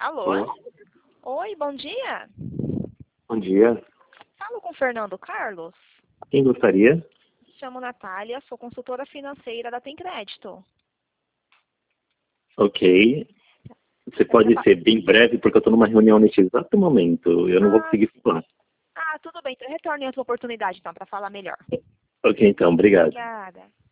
Alô? Alô? Oi, bom dia. Bom dia. Falo com o Fernando Carlos. Quem gostaria? Chamo Natália, sou consultora financeira da Tem Crédito. Ok. Você É pra pode ser bem breve, porque eu estou numa reunião neste exato momento. Eu não vou conseguir falar. Tudo bem. Então retorne em outra oportunidade, então, para falar melhor. Ok, então. Obrigado. Obrigada.